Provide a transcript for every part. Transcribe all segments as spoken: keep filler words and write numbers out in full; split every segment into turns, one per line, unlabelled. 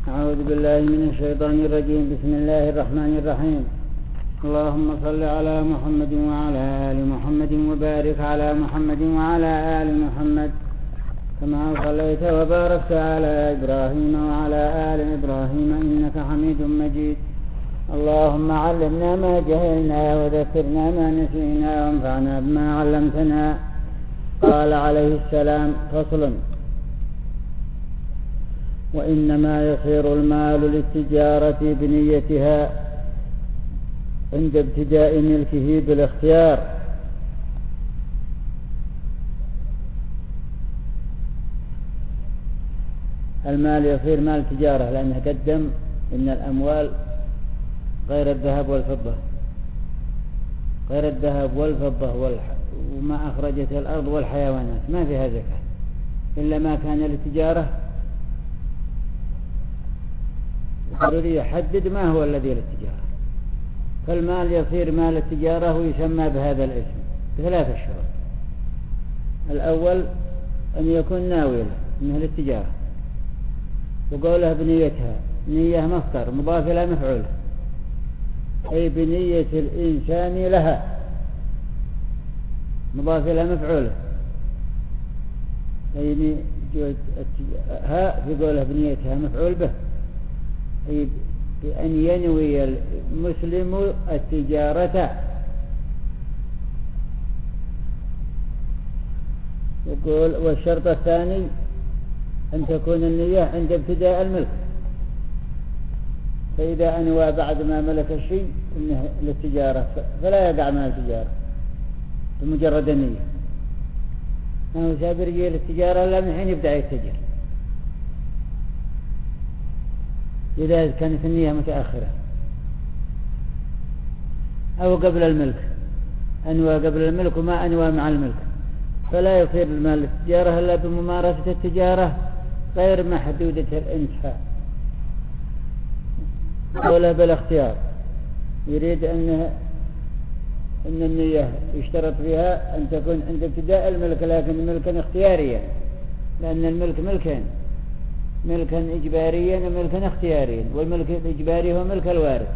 أعوذ بالله من الشيطان الرجيم. بسم الله الرحمن الرحيم. اللهم صل على محمد وعلى آل محمد وبارك على محمد وعلى آل محمد كما صليت وباركت على إبراهيم وعلى آل إبراهيم إنك حميد مجيد. اللهم علمنا ما جهلنا وذكرنا ما نسينا وانفعنا بما علمتنا. قال عليه السلام: فصل: وإنما يصير المال للتجارة بنيتها عند ابتداء ملكه بالاختيار. المال يصير مال تجارة لأنه قدم إن الأموال غير الذهب والفضة غير الذهب والفضة وما أخرجت الأرض والحيوانات ما فيها زكاة إلا ما كان للتجارة. ضروري يحدد ما هو الذي للتجارة. فالمال يصير مال التجارة ويسمى بهذا الاسم بثلاثة شروط. الأول أن يكون ناويا أنه للتجارة، وقوله بنيتها، نية مصدر مضاف إلى مفعول، أي بنية الإنسان لها مضاف إلى مفعوله، أي ها في قوله بنيتها مفعول به، أي بأن ينوي المسلم التجارة. يقول: والشرط الثاني أن تكون النية عند ابتداء الملك، فإذا أنوى بعد ما ملك الشيء إنه للتجارة فلا يقع من التجارة بمجرد النية. ما هو سابر يجي للتجارة إلا من حين يبدأ يتجر، إذا كانت النية متأخرة أو قبل الملك، أنوى قبل الملك وما أنوى مع الملك، فلا يصير المال للتجارة إلا بممارسة التجارة غير محدودة الانتهاء. قوله بالاختيار، يريد أن أن النية يشترط فيها أن تكون عند ابتداء الملك، لكن ملكا اختياريا، لأن الملك ملكين: ملكا إجباريا وملكا اختياريا. والملك الإجباري هو ملك الوارث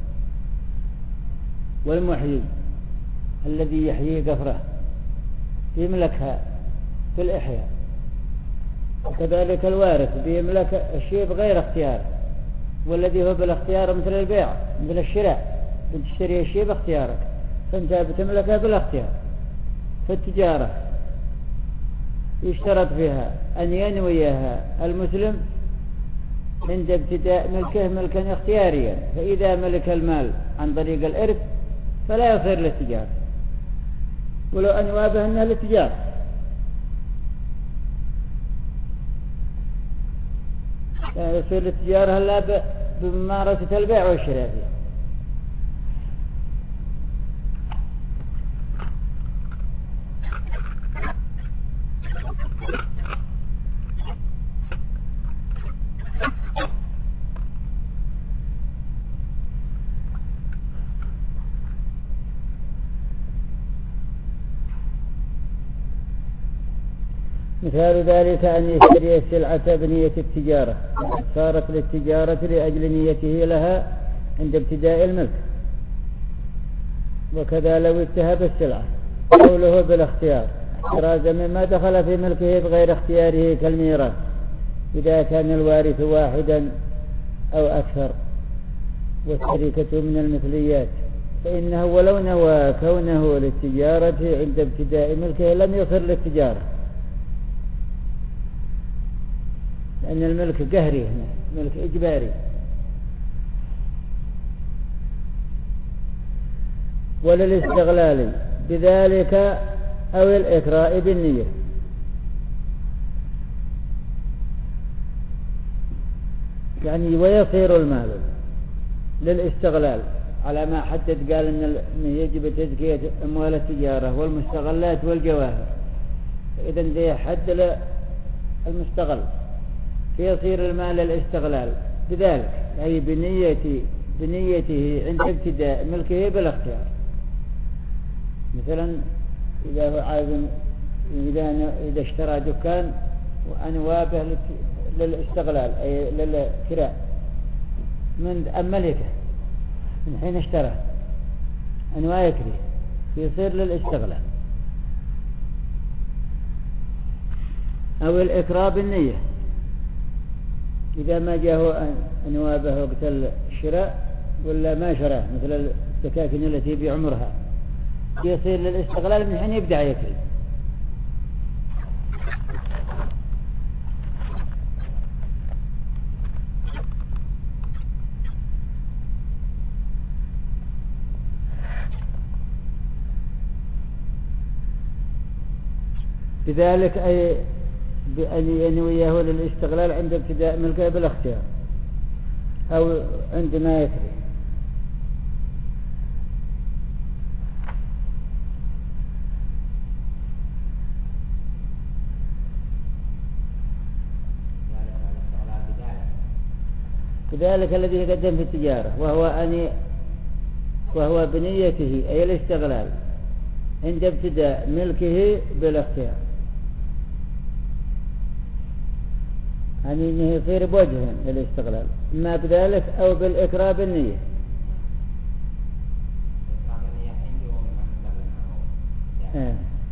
والمحيي الذي يحيي قفره يملكها في الإحياء، وكذلك الوارث بيملك الشيء بغير اختيار، والذي هو بالاختيار مثل البيع مثل الشراء، بتشتري الشيء باختيارك فانت بتملكها بالاختيار. فالتجارة يشترط فيها أن ينويها المسلم عند ابتداء ملكه ملكا اختياريا، فإذا ملك المال عن طريق الإرث فلا يصير للتجارة ولو أنوى به أنها للتجارة. لا يصير للتجارة إلا بممارسة البيع والشراء فيه. مثال ذلك أن يشتري السلعة بنية التجارة صارت للتجارة لأجل نيته لها عند ابتداء الملك. وكذا لو اتهب السلعة قوله بالاختيار احترازا مما دخل في ملكه بغير اختياره كالميراث إذا كان الوارث واحدا أو أكثر والشركة من المثليات، فإنه ولو نوى كونه للتجارة عند ابتداء ملكه لم يصر للتجارة، لأن الملك قهري هنا ملك إجباري. وللاستغلال بذلك أو الإكراء بالنية، يعني ويصير المال للاستغلال على ما حدد، قال إن يجب تزكية أموال التجارة والمستغلات والجواهر، إذا ذي حد المستغل فيصير المال للاستغلال بذلك، أي بنية بنيته عند ابتداء ملكه بالاختيار. مثلا إذا هو عايز إذا إذا اشترى دكان وأنوى به للاستغلال أي للكراء من أملكه من حين اشترى أنواع يكري يصير للاستغلال. أو الإكراه بالنية إذا ما جاءه أنوابه وقت الشراء ولا ما شراه مثل السكاكين التي بعمرها يصير للاستغلال من حين يبدأ يكري. بذلك أي بأن ينويه للاستغلال عند ابتداء ملكه بالاختيار أو عندما يكري. بذلك الذي يقدم في التجارة وهو أن وهو بنيته أي الاستغلال عند ابتداء ملكه بالاختيار، يعني أنه يصير بوجه للاستغلال إما بذلك أو بالإكراه بالنية. آه.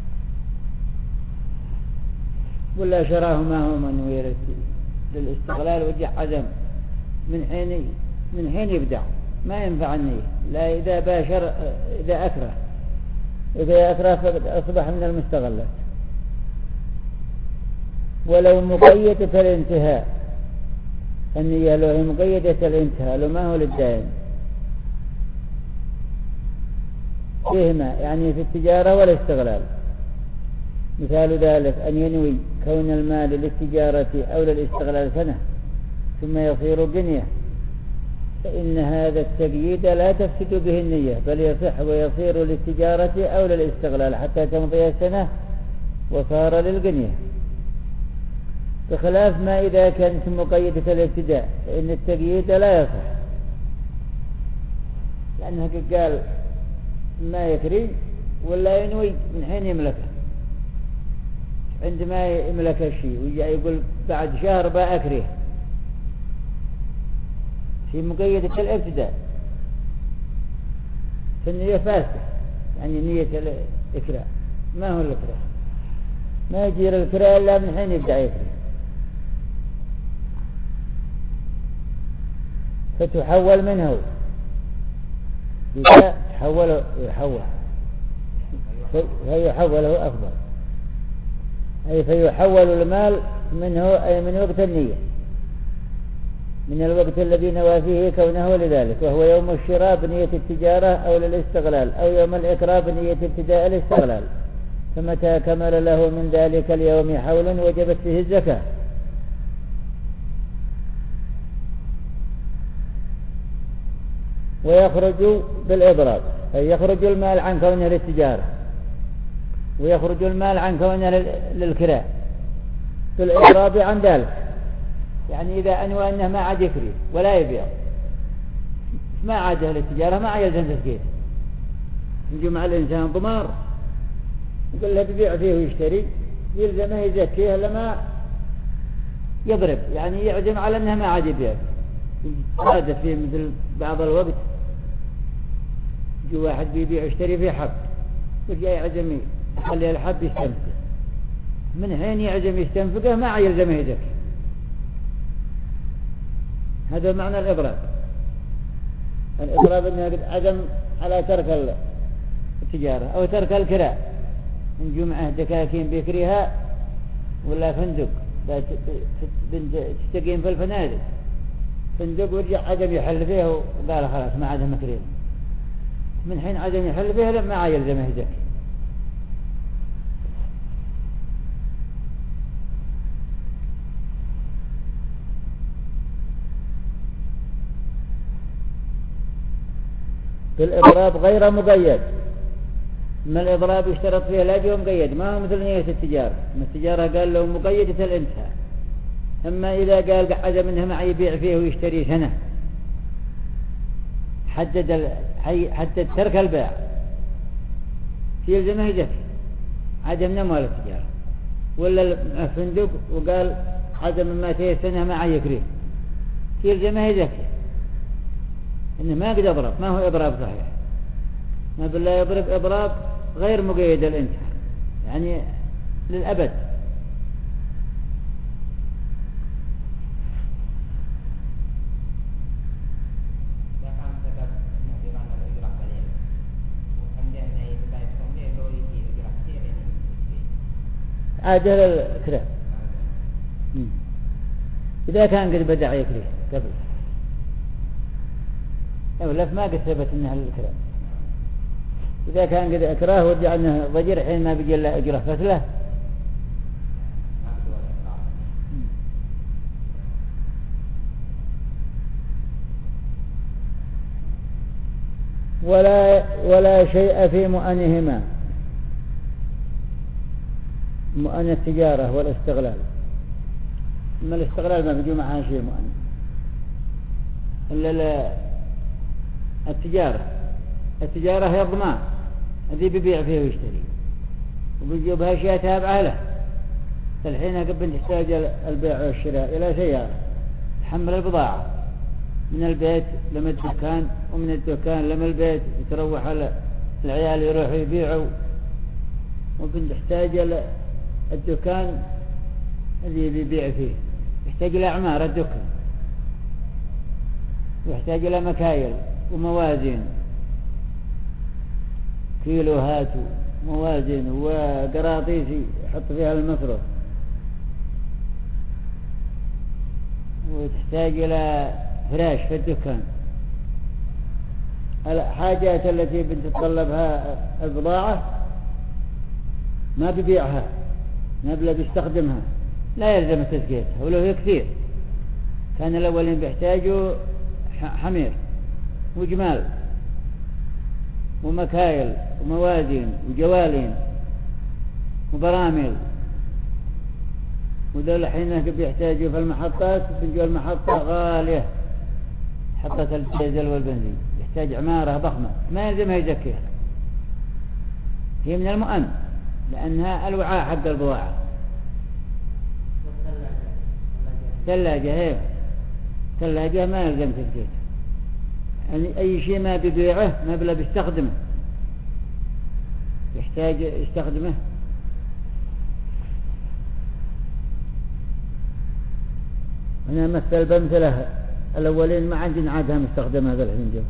ولا شراه ما هو منوي للاستغلال وجه عدم من حين من حين يبدأ ما ينفع النية، لا إذا باشر إذا أكره إذا أكره فقد أصبح من المستغلات. ولو مقيدة الانتهاء النية لو هي مقيدة الانتهاء لو ما هو للدائم فيهما يعني في التجارة والاستغلال. مثال ذلك أن ينوي كون المال للتجارة أو للاستغلال سنة ثم يصير جنية فإن هذا التقييد لا تفسد به النية بل يصح ويصير للتجارة أو للاستغلال حتى تمضي السنة وصار للجنية، بخلاف ما إذا كانت مقيدة الابتداء فإن التقييد لا يصح، لأنه قال ما يكري ولا ينوي من حين يملكه. عندما يملك الشيء ويجي يقول بعد شهر بأكره في مقيدة الابتداء فالنية فاسدة، يعني نية الإكراه ما هو الإكراه، ما يجير الإكراه إلا من حين يبدأ يكره، فتحول منه إذا تحول يحول فيحوله أفضل، أي فيحول المال منه أي من وقت النية من الوقت الذي نوى فيه كونه لذلك وهو يوم الشراء بنية التجارة أو للاستغلال أو يوم الإكراه بنية ابتداء الاستغلال، فمتى كمل له من ذلك اليوم حول وجبت فيه الزكاة. ويخرج بالإضراب أي يخرج المال عن كونه للتجارة ويخرج المال عن كونه للكراء بالإضراب عن ذلك، يعني إذا أنوى أنه ما عاد يكري ولا يبيع ما عاده للتجارة ما يلزم تزكية، يجي مع الإنسان ضمار يقول له بيبيع فيه ويشتري يلزمه يزكيه لما يضرب، يعني يعزم على أنه ما عاد يبيع. هذا فيه مثل بعض الوقت يجي واحد بيبيع ويشتري فيه حب وجاء يعزم يخلي الحب يستنفقه، من حين يعزم يستنفقه ما يلزمه يزكي. هذا معنى الإضراب. الإضراب أنه عزم على ترك التجارة أو ترك الكراء من جمعة دكاكين بيكريها ولا فندق تستقيم في الفنادق فندق ورجع عدم يحل فيه وقال خلاص ما عدم مكرين، من حين عدم يحل فيه ما يلزمه يزكي. بالإضراب غير مقيد، ما الإضراب يشترط فيه لا يوم مقيد ما هو مثل نية التجارة، من التجارة قال له مقيدة الانتهاء، أما إذا قال قعد منها ما يبيع فيه ويشتري سنة حدد حدد ترك البيع يلزمه يزكي عدم نموال التجارة، ولا الفندق وقال عدم ما تيه سنة ما يكريه يلزمه يزكي، إنه ما قد أضرب، ما هو إضراب صحيح، ما بالله يضرب إضراب غير مقيد الانتهاء، يعني للأبد. عادل الكلام إذا كان قد بدأ يكره قبل أولا ما قد ثبت إنها الكلام. إذا كان قد أكراه ورجع أنه ضجر حين ما بيجي له أجره فتله ولا ولا شيء في مؤنهما، مؤن التجارة والاستغلال. أما الاستغلال ما بيجي معها شيء مؤن إلا التجارة. التجارة هي الضمان الذي بيبيع فيه ويشتري وبيجيبها أشياء تابعة له. الحين قبل تحتاج البيع والشراء إلى سيارة تحمل البضاعة من البيت لما الدكان ومن الدكان لما البيت، يتروح العيال يروحوا يبيعوا، وبن تحتاج الدكان الذي بيبيع فيه، يحتاج إلى أعمار الدكان، ويحتاج إلى مكايل وموازين، كيلوهات وموازين وقراطيس يحط فيها المصروف، وتحتاج إلى فراش في الدكان. الحاجات التي بتتطلبها البضاعة ما بيبيعها، ما بلا بيستخدمها، لا يلزم تزكيتها ولو هي كثير. كان الأولين بيحتاجوا حمير وجمال ومكايل وموازين وجوالين وبراميل، وذول حين بيحتاجوا في المحطات بنجوا المحطة غالية، حطت الديزل والبنزين، يحتاج عمارة ضخمة ما يلزمها يزكيها. هي من المؤن لأنها الوعاء حق البضاعة. ثلاجة هي ثلاجة ما يلزم تزكيتها، يعني أي شيء ما بيبيعه ما بلا بيستخدمه يحتاج يستخدمه. هنا مثل بمثله الأولين ما عندنا عادها مستخدمة هذا الحين جو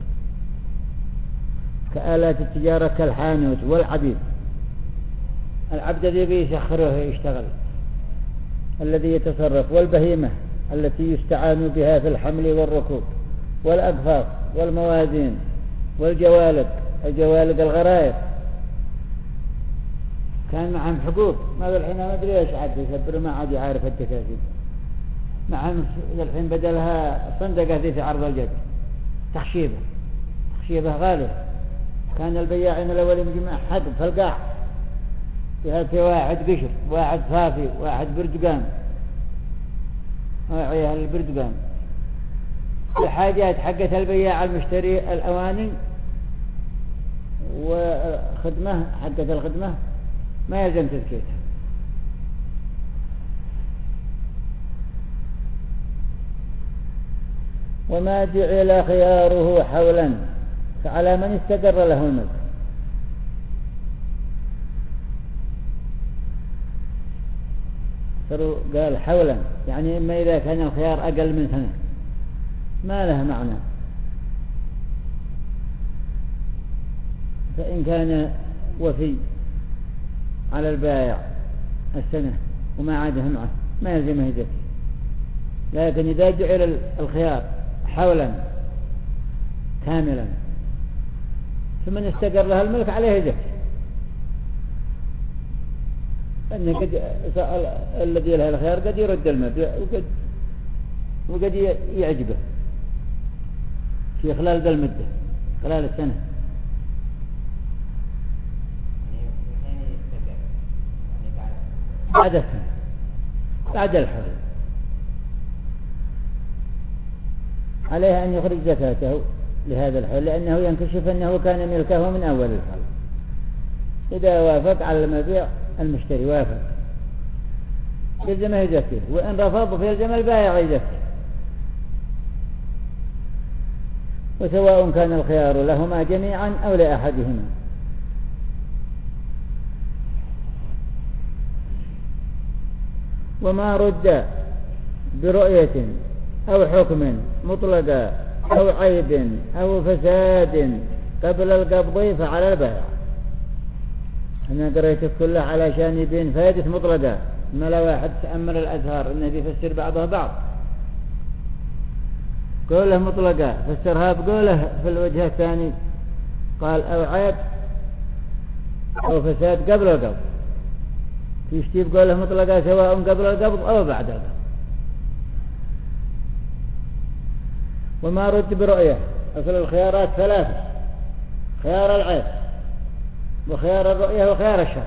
كآلات التجارة كالحانوت والعبيد. العبد الذي بيسخره يشتغل الذي يتصرف، والبهيمة التي يستعان بها في الحمل والركوب، والأقفاص والموازين والجوالد، الجوالد الغرايب كان معهم حقوق. ما الحين ما أدري إيش عاد يسبر، ما عاد يعرف التكاثير معهم الحين بدلها صندقة ذي في عرض الجد تخشيبة تخشيبة غالية. كان البياعين الأولين يجمع حق في القاع في واحد قشر واحد فافي واحد برتقان وعيها البرتقان. الحاجات حقت البياع المشتري الأواني وخدمة حقت الخدمة ما يلزم تزكيتها. وما جعل خياره حولا فعلى من استقر له الملك. قال حولا يعني إما إذا كان الخيار أقل من سنة ما له معنى، فإن كان وفي على البائع السنة وما عاده معه ما يلزمه يزكي. لكن إذا جعل الخيار حولا كاملا ثم استقر له الملك عليه يزكي، أن قد الذي له الخيار قد يرد المبيع وقد وقد يعجبه في خلال ذا المدة خلال السنة. بعد السنة بعد الحول عليه أن يخرج زكاته لهذا الحول، لأنه ينكشف أنه كان ملكه من أول الحول. إذا وافق على المبيع المشتري وافق يلزمه يزكيه، وإن رفض فيلزم البائع يزكيه. وسواء كان الخيار لهما جميعا أو لأحدهما. وما رد برؤية أو حكم مطلقا أو عيب أو فساد قبل القبض فعلى البائع. أنا قريت كله علشان يبين فائدة مطلقة، ما لا واحد تأمل الأزهار إنه بيفسر بعضها بعض. قوله مطلقة فسرها بقوله في الوجه الثاني قال أو عيب أو فساد قبل القبض، يشتي بقوله مطلقة سواء قبل القبض أو بعد القبض. وما رد برؤية، أصل الخيارات ثلاثة: خيار العيب وخيار الرؤية وخيار الشر.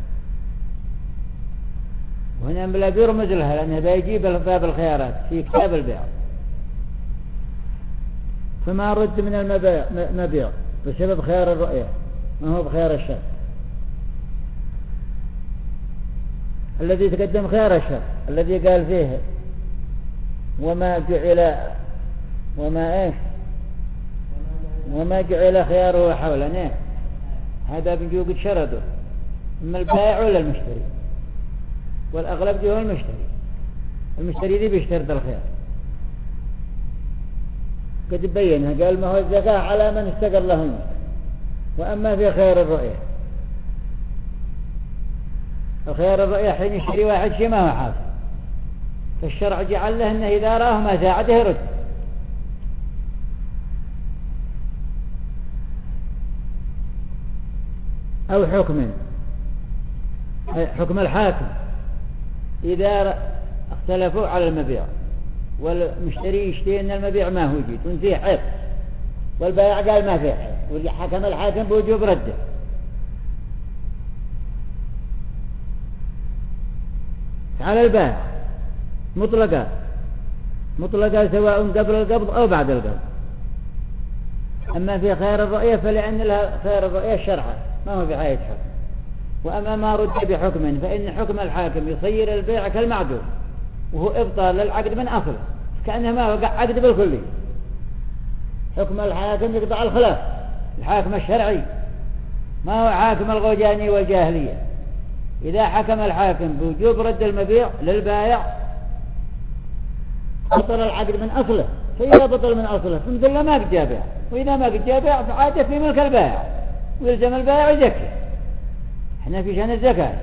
وهنا بلا بيرمز لها لأنه بيجيب باب الخيارات في كتاب البيع. فما رد من المبيع بسبب خيار الرؤية ما هو بخيار الشر. الذي تقدم خيار الشر الذي قال فيه وما جعل وما ايش وما جعل خياره حولا، هذا بنجو قد شرده اما البائع ولا المشتري، والاغلب جوه المشتري. المشتري دي بيشترط الخيار، قد بينها قال ما هو الزكاة على من استقر له المال. واما في خيار الرؤية، الخيار الرؤية حين يشتري واحد شيء ما هو حاصل، فالشرع جعل له انه اذا راه ما ساعده يرد. أو حكم حكم الحاكم إذا اختلفوا على المبيع، والمشتري يشتري أن المبيع ما هو جيد وفيه عيب، والبائع قال ما فيه عيب، وحكم الحاكم بوجوب رده. على البائع مطلقا مطلقا سواء قبل القبض أو بعد القبض. أما في خيار الرؤية فلأن لها خيار الرؤية الشرعة ما هو بحاجة حكم. وأما ما رد بحكم فإن حكم الحاكم يصير البيع كالمعدوم، وهو إبطال للعقد من أصله كأنه ما وقع عقد بالكلي. حكم الحاكم يقطع الخلاف، الحاكم الشرعي ما هو حاكم الغوجاني والجاهلية. إذا حكم الحاكم بوجوب رد المبيع للبائع بطل العقد من أصله. فإذا بطل من أصله فمثل ما قد جاء بيع، وإذا ما قد جاء بيع فعاده في ملك البائع، ويلزم البائع يزكي. احنا في شأن الزكاة.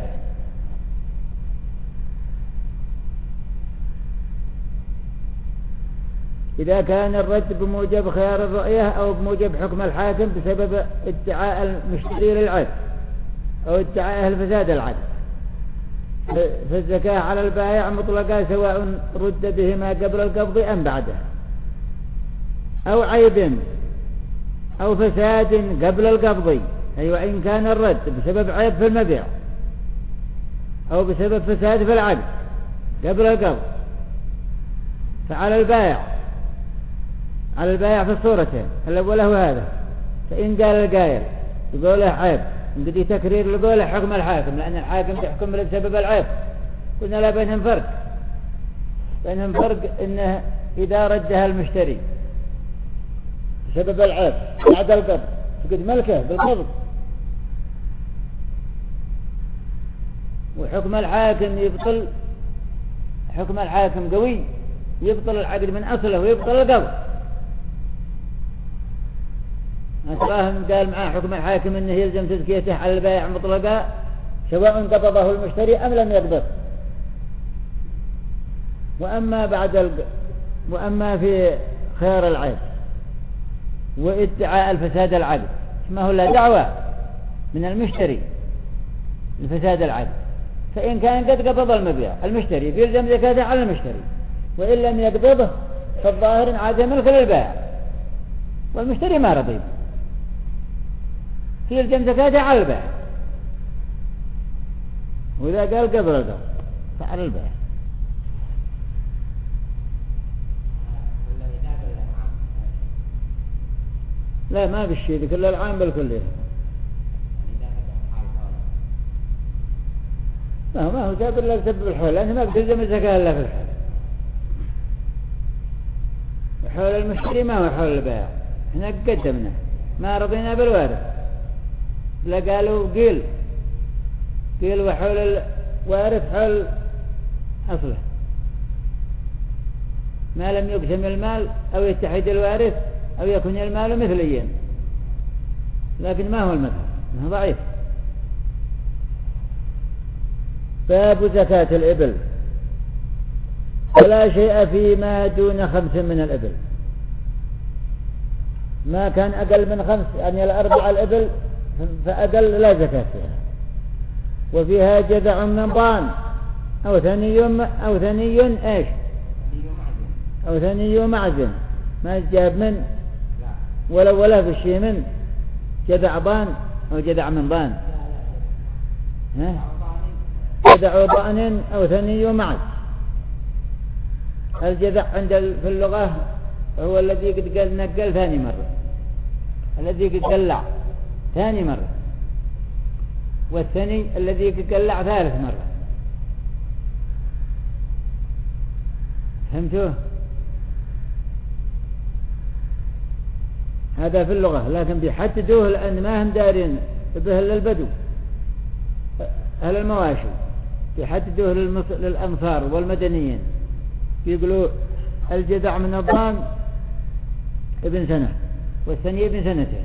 إذا كان الرد بموجب خيار الرؤية أو بموجب حكم الحاكم بسبب ادعاء المشتري للعيب أو ادعاء الفساد العقد، فالزكاة على البائع مطلقة سواء رد بهما قبل القبض أم بعده. أو عيب أو فساد قبل القبض، أي وإن كان الرد بسبب عيب في المبيع أو بسبب فساد في العقد قبل القبض، فعلى البائع على البائع في الصورتين. الأول هو هذا، فإن قال القائل يقول له عيب بدي تكرير لقوله حكم الحاكم، لأن الحاكم يحكم بسبب العيب. قلنا لا بينهم فرق بينهم فرق إنه إذا ردها المشتري بسبب العيب بعد القبض فقد ملكه بالقبض، وحكم الحاكم يبطل حكم الحاكم قوي يبطل العقد من أصله ويبطل القبض. أتراهم قال معاه حكم الحاكم أنه يلزم تزكيته على البائع مطلقا سواء قبضه المشتري أم لم يقبض. وأما بعد الق... وأما في خيار العيب وادعاء الفساد العقد ما هو لا دعوة من المشتري الفساد العقد، فإن كان قد قبض المبيع المشتري يلزم زكاته على المشتري، وإن لم يقبضه فالظاهر عاد ملك للبائع والمشتري ما رضي يلزم زكاته على البائع. وإذا قال قبل القبض فعلى البائع. لا ما بالشيء كل العام بالكلية. ما هو ما هو جاب إلا بسبب الحول، لأنه ما بتلزم الزكاة إلا في الحول. حول المشتري ما هو حول البائع. احنا قدمنا ما رضينا بالوارث، لا قالوا قيل قيل وحول الوارث حول أصله، ما لم يقسم المال أو يتحد الوارث أو يكون المال مثليا، لكن ما هو المثل، ما هو ضعيف. باب زكاة الإبل. ولا شيء فيما دون خمس من الإبل، ما كان أقل من خمس يعني الأربع الإبل فأقل لا زكاة فيها. وفيها جذع من ضان أو ثني أو ثني إيش أو ثني معزن، ما جاب من ولا ولا في الشيء من جذع ضان أو جذع من ضان، ها جذع ضان أو ثني معز. الجذع عند في اللغة هو الذي قد قال نقل ثاني مرة، الذي قد قلع ثاني مرة، والثاني الذي قد قلع ثالث مرة. فهمتوه؟ هذا في اللغة، لكن بيحددوه لأن ما هم دارين به إلا البدو أهل المواشي، بيحددوه للأنصار والمدنيين، بيقولوا الجذع من الضان ابن سنة والثاني ابن سنتين.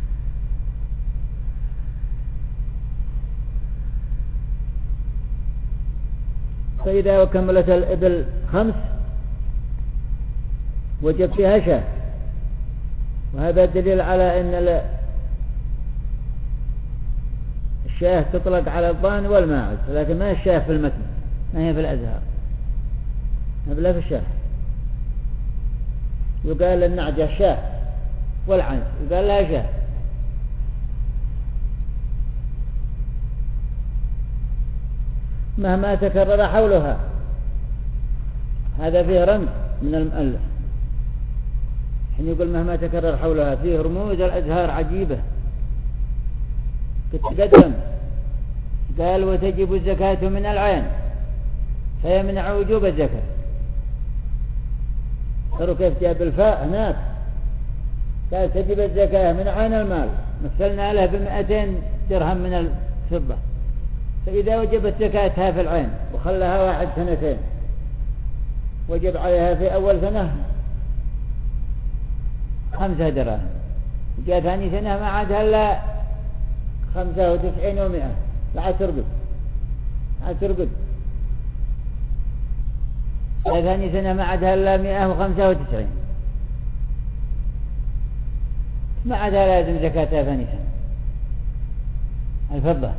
فإذا كملت الإبل خمس وجب فيها شاه، وهذا دليل على أن الشاه تطلق على الضان والماعز، لكن ما الشاه في المتن، ما هي في الأزهار، بلا في الشاه. يقال النعجة شاه والعنز يقال لها شاه. مهما تكرر حولها، هذا فيه رمز من المؤلف، حين يقول مهما تكرر حولها، فيه رموز الأزهار عجيبة تتقدم. قال وتجب الزكاة من العين فيمنع وجوب الزكاة. تروا كيف جاء بالفاء هناك، قال تجب الزكاة من عين المال، مثلنا له بمئتين درهم من الفضة، فإذا وجبت زكاتها في العين وخلها واحد سنتين وجب عليها في أول سنة خمسة دراهم، جاء ثاني سنة ما عادها إلا خمسة وتسعين ومئة، لا عاد ترقد عاد ترقد جاء ثاني سنة ما عادها إلا مئة وخمسة وتسعين، ما عادها لازم زكاتها ثاني سنة الفضة،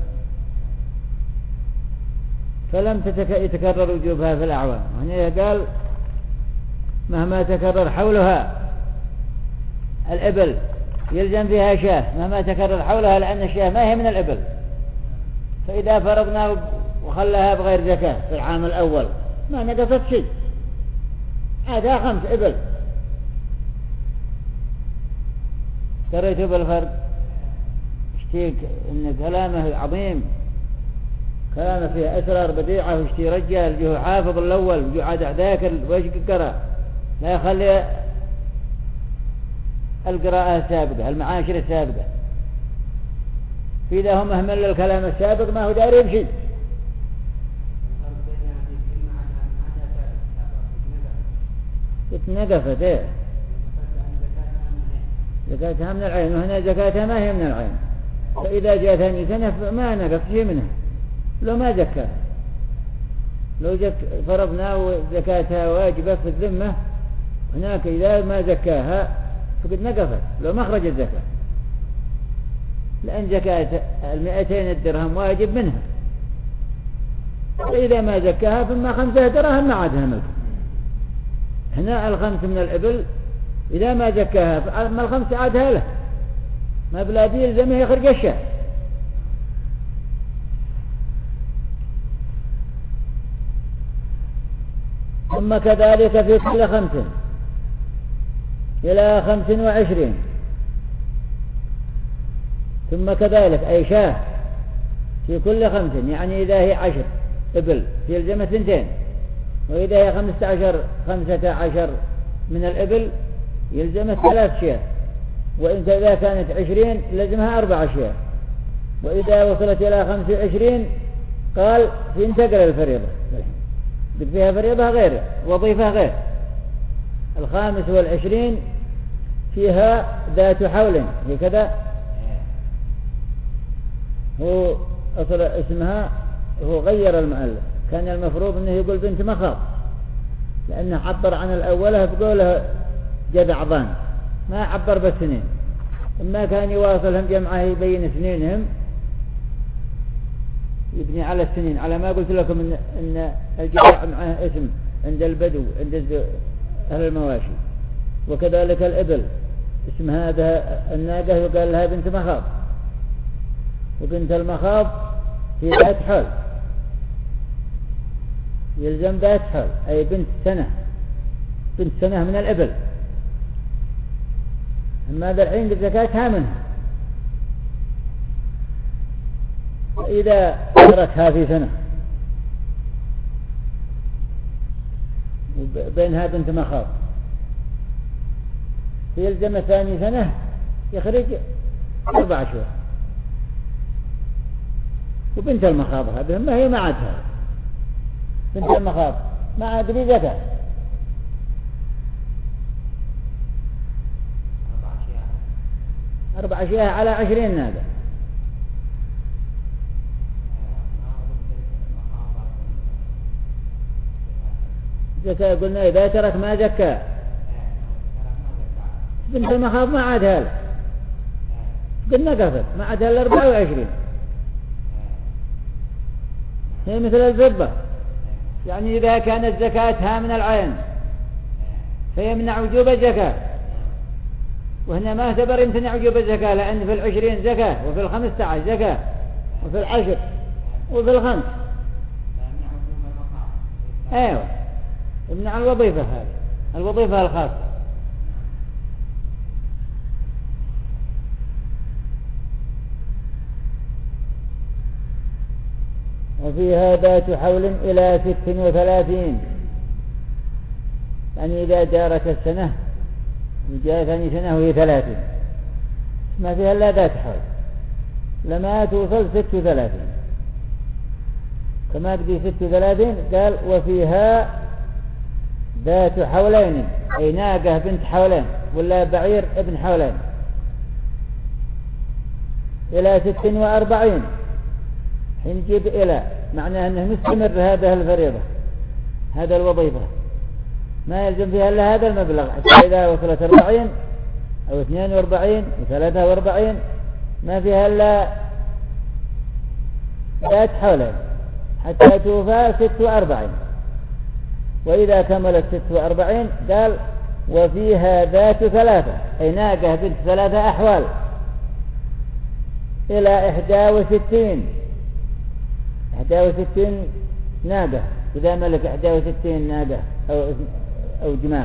فلم يتكرر وجوبها في الأعوام. هنا قال مهما تكرر حولها الإبل يلزم فيها شاه، مهما تكرر حولها، لأن الشاه ما هي من الإبل، فإذا فرضنا وخلها بغير زكاة في العام الأول ما نقصت شيء، هذا خمس إبل. قريت بالفرق اشتيك إن كلامه عظيم، كلامه فيه أسرار بديعة، واشتي رجال جو حافظ الأول وجو عاد ذاكر ويش قرأ، لا يخلي القراءة السابقة المعاشر السابقة، فإذا هم أهمل الكلام السابق ما هو داري بشيء. اتنقفت ايه زكاتها من العين، وهنا زكاتها ما هي من العين، فإذا جاء ثاني سنة ما نقص شيء منها لو ما زكاها. لو زك فرضنا وزكاتها واجبة في الذمة هناك، إذا ما زكاها فقد نقفت لو ما خرج الزكاة، لأن زكاة المئتين الدرهم واجب منها، وإذا ما زكاها ثم خمسة دراهم ما عادها ملك. هنا الخمس من الإبل إذا ما زكاها فأما الخمس عادها له، ما بلادي يلزمه يخرج الشاه. ثم كذلك في كل خمس إلى خمس وعشرين، ثم كذلك أي شاه في كل خمس، يعني إذا هي عشر إبل في الجمة ثنتين، وإذا هي خمسة عشر خمسة عشر من الإبل يلزمه ثلاث شاه، وإنت إذا كانت عشرين لزمها أربع أشياء، وإذا وصلت إلى خمس وعشرين قال في انتقل الفريضة قد فيها فريضة غير وظيفة غير. الخامس والعشرين فيها ذات حول هكذا، هو أصل اسمها، هو غير المؤلف، كان المفروض أنه يقول بنت مخاض لأنه عبر عن الأولى بقوله جذع ضان، ما عبر بالسنين. إما كان يواصلهم جمعه يبين سنينهم، يبني على السنين، على ما قلت لكم إن, إن الجذع معه اسم عند البدو عند أهل المواشي، وكذلك الإبل اسم هذا الناقة يقال لها بنت مخاض، وبنت المخاض هي ذات حول، يلزم ذات حول أي بنت سنة، بنت سنة من الإبل. أما ذا الحين بزكاتها منها، وإذا تركها في سنة بينها بنت مخاض يلزم ثاني سنة يخرج أربع شهور. وبنت المخاض هذه ما هي ما عادها، بنت المخاض ما عاد لي زكاة. أربع أشياء على عشرين ناقة. زكاة قلنا إذا ترك ما زكى. بنت المخاض ما عادها له، قلنا قفل ما عادها له أربعة وعشرين، هي مثل الفضة، يعني إذا كانت زكاتها من العين فيمنع وجوب الزكاة، وهنا ما اعتبر يمتنع وجوب الزكاة، لأن في العشرين زكاة، وفي الخمسة عشر زكاة، وفي العشر وفي الخمس. ايوه يمنع الوظيفة، هذه الوظيفة الخاصة. وفيها ذات حول إلى ست وثلاثين، يعني إذا جارت السنة وجاء ثاني سنة وهي ثلاثين ما فيها إلا ذات حول، لما توصل ست وثلاثين كما بدي ست وثلاثين. قال وفيها ذات حولين أي ناقة بنت حولين ولا بعير ابن حولين إلى ست وأربعين. حين نجيب إلى معناه أنه مستمر هذا الفريضة، هذا الوظيفة ما يلزم فيها إلا هذا المبلغ، حتى إذا وصلت أربعين أو اثنين وأربعين وثلاثة وأربعين ما فيها إلا ذات حولين حتى توفى ست وأربعين. وإذا كملت ست وأربعين قال وفيها ذات ثلاثة أي ناقة بنت ثلاثة أحوال إلى إحدى وستين، إحدى وستين ناقة إذا ملك إحدى وستين ناقة أو, أو جمال.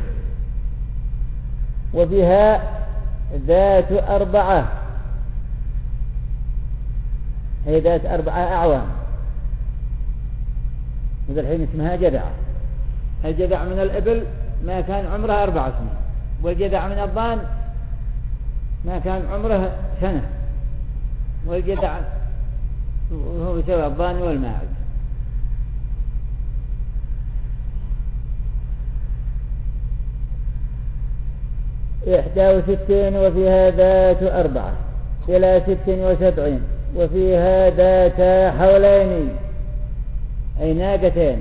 وفيها ذات أربعة هي ذات أربعة أعوام، وذا الحين اسمها جدعة. الجدع من الإبل ما كان عمره أربع سنين، والجدع من الضان ما كان عمره سنة، والجدع هو يسوي الضان والماعز. إحدى وستين وفيها ذات أربعة إلى ست وسبعين، وفيها ذات حولين أي ناقتين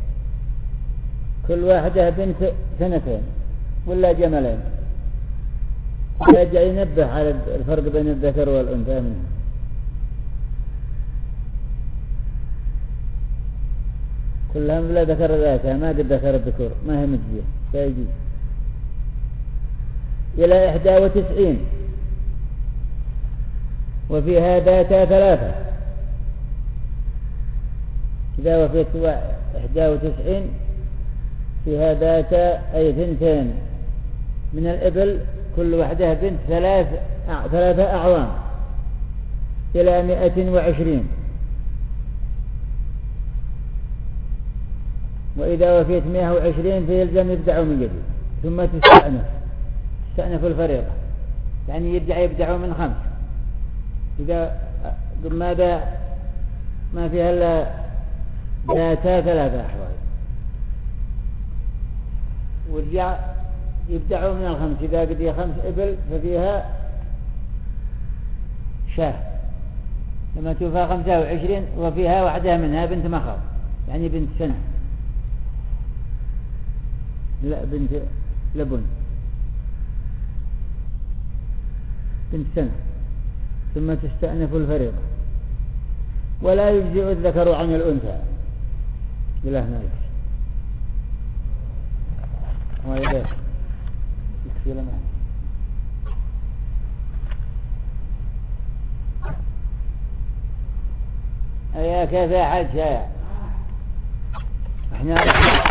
كل واحدة بنت سنتين ولا جملين. يرجع ينبه على الفرق بين الذكر والأنثى منه. كلهم بلا ذكر ذاتها، ما قد ذكر الذكور، ما هي مجزية فيجي إلى إحدى وتسعين. وفيها ذاتا ثلاثة إذا وفيت إحدى وتسعين فيها ذاتا أي ثنتين من الإبل كل واحدة بنت ثلاث ثلاثة أعوام إلى مئة وعشرين. وإذا وفيت مئة وعشرين فيلزم يبدأ من جديد ثم تستأنف تستأنف الفريضة يعني يرجع يبدعوا من خمس. إذا ماذا ما فيها إلا ذاتا ثلاثة أحوال، ورجع يبدعوا من الخمس. إذا قد خمس إبل ففيها شاه، لما توفى خمسة وعشرين وفيها واحدة منها بنت مخاض، يعني بنت سنة، لا بنت لبن، بنت سنة، ثم تستأنف الفريضة. ولا يجزئ الذكر عن الأنثى بلا هنالك. وإذا يكفي لما أيا كذا حج احنا